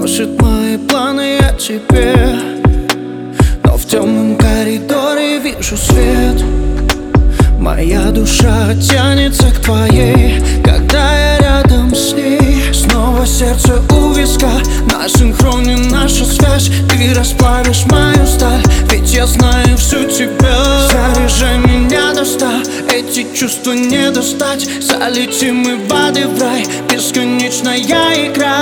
Рушит мои планы о тебе, но в темном коридоре вижу свет. Моя душа тянется к твоей, когда я рядом с ней. Снова сердце у виска, на синхроне наша связь. Ты расплавишь мою сталь, ведь я знаю всю тебя. Заряжай меня до 100, эти чувства не достать. Залетим мы в ад и в рай, бесконечная игра.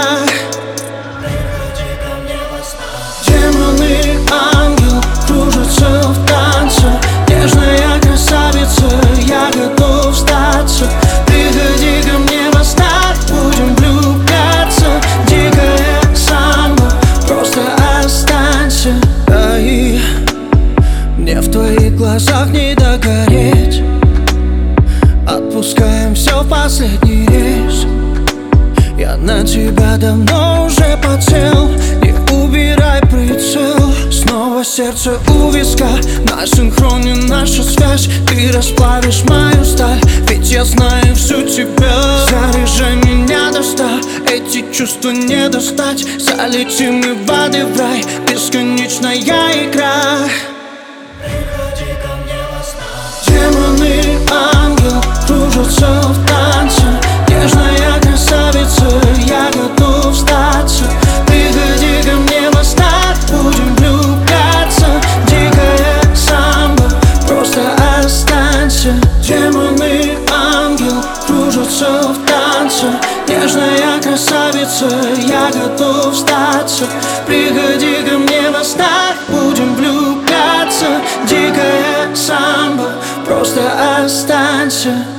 Демоны, ангел кружатся в танце. Нежная красавица, я готов сдаться. Приходи ко мне восстать, будем влюбляться. Дикая самба, просто останься. Да и мне в твоих глазах не догореть. Отпускаем все в последний рейс. Я на тебя давно уже подсел, не убирай прицел. Снова сердце у виска, на синхроне наша связь. Ты расплавишь мою сталь, ведь я знаю всю тебя. Заряжай меня до 100, эти чувства не достать. Залетим мы в ад и в рай, бесконечная игра. Приходи ко мне во снах. Демоны, ангел кружатся в танце. Нежная красавица, я готов сдаться. Приходи ко мне восстать, будем влюбляться. Дикая самба, просто останься. Демоны, ангел кружатся в танце. Нежная красавица, я готов сдаться. Приходи ко мне восстать, будем влюбляться. Дикая самба, просто останься.